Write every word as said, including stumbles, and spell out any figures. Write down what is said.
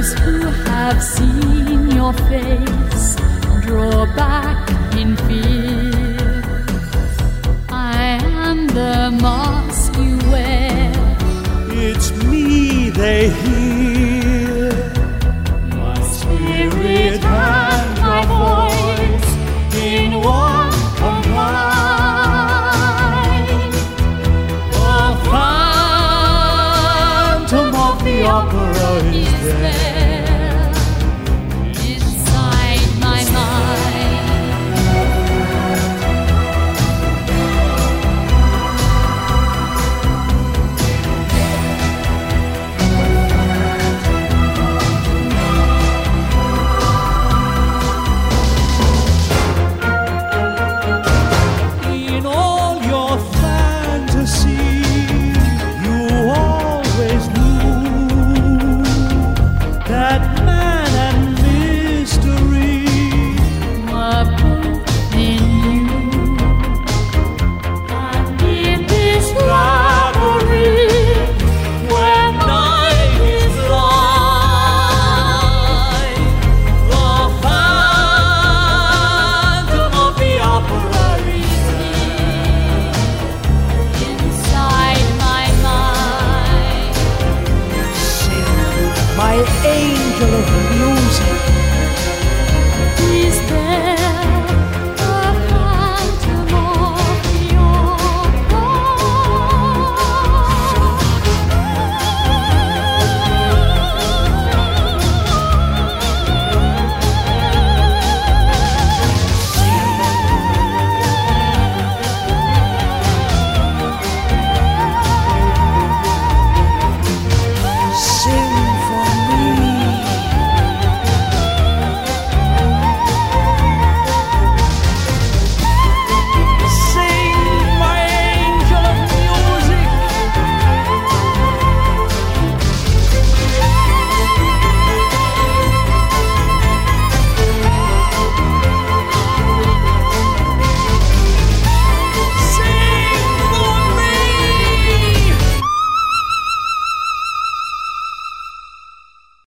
Those who have seen your face draw back in fear. I am the mask you wear. It's me they hear. My spirit and my voice in one combine. The phantom of the opera is there inside my mind. In all your fantasy, you always knew that man and mystery Were both in you, and in this labyrinth where night is light, the phantom of the opera is here inside my mind. Sing, my angel of music.